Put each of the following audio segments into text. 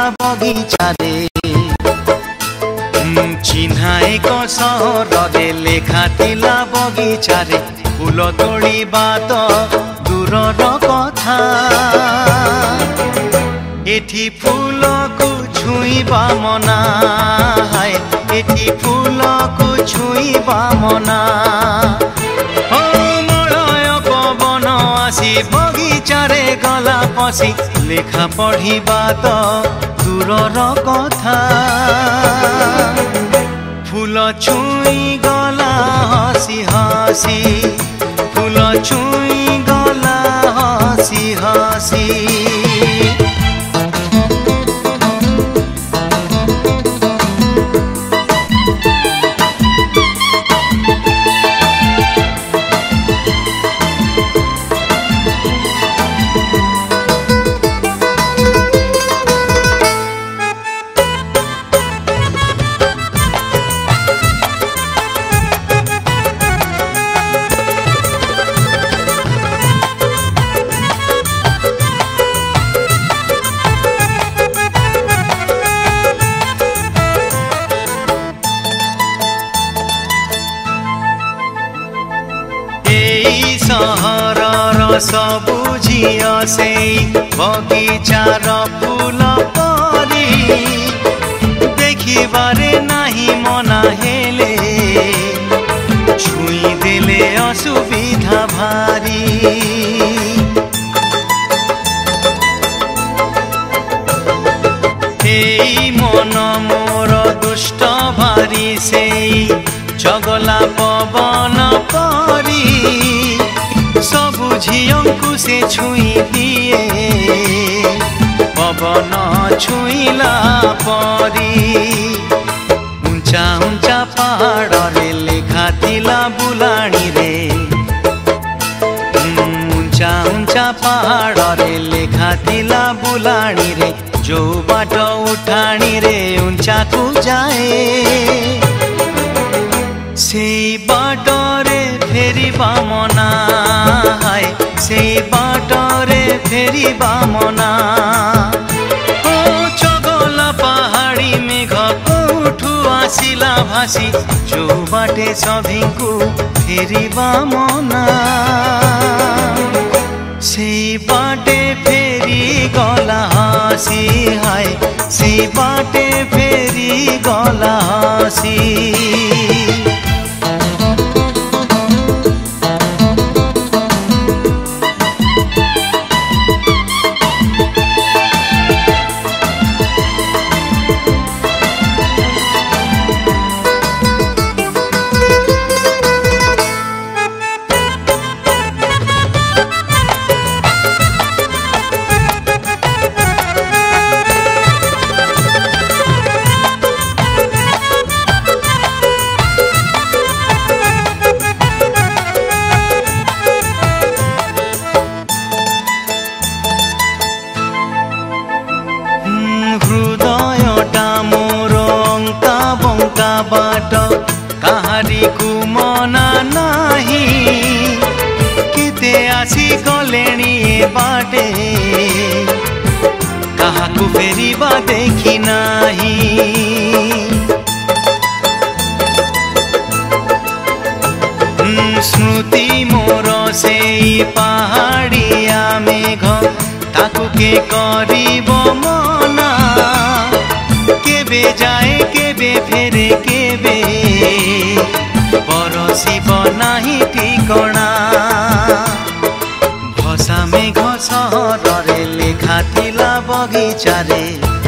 बगिचारे चिन्हा एक सहरे लेखा थिला बगिचारे फूल तोड़िबा तो दूरर कथा एठी फूल को छुईबा मना हाय एठी फूल को छुईबा मना ओ मलय पवन आसी बगिचारे गला पसी लेखा पढ़िबा तो दूरर कथा फूल छुई गला हसी हसी फूल छुई गला हसी हसी सहरर सबु झियो से बगिचार फूल परी देखिबारे नाही मना हेले छुई देले असुविधा भारी एई मन मोर दुष्ट भारी सेई चगला पवन परी सबु झियोंकु से छुई दिए पवन छुईला परी ऊंचा ऊंचा पहाड़ रे लेखा थिला बुलाणी रे ऊंचा ऊंचा पहाड़ रे लेखा थिला बुलाणी रे जो बाट उठाणी रे ऊंचा को जाए से बाटरे फेरिबा मना हाय से बाटरे फेरिबा मना ओ चगला पहाड़ी मेघ कोठू आसिला भासी जो बाटे सभिंकु फेरिबा मना से बाटे फेरी गला हसी हाय से बाटे फेरी गला हसी बाट कहारी को मना नाही केते आसी गलेणी बाटे काहाकू फेरिबा देखी नाही स्मृति मोर से पहाड़िया मेघ ताकू के करिब मना केबे जाए केबे फेरे केबे परसिब नाही ठिकणा भसा मेघ सहरे लेखा थिला बगिचारे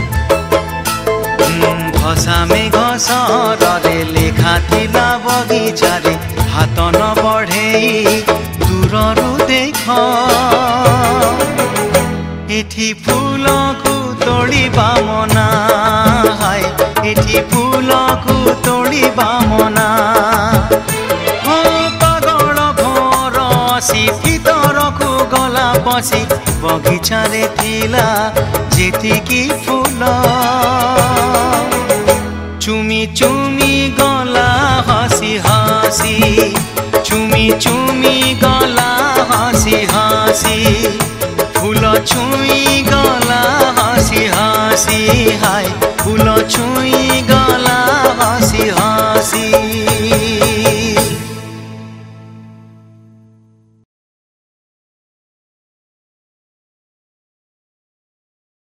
भसा मेघ सहरे लेखा थिला बगिचारे हाथ न बढ़े दूररू देख एठी फूल को तोड़िबा मना हाय एठी फूल को तोड़िबा मना हो पागल भोर आसी भीतर को गला पसी बगिचारे थिला जेतिकी फूल चुमी चुमी गला हसी हसी चुमी चुमी गला हसी हसी फूल छुई गला हसी हसी हाय फूल छुई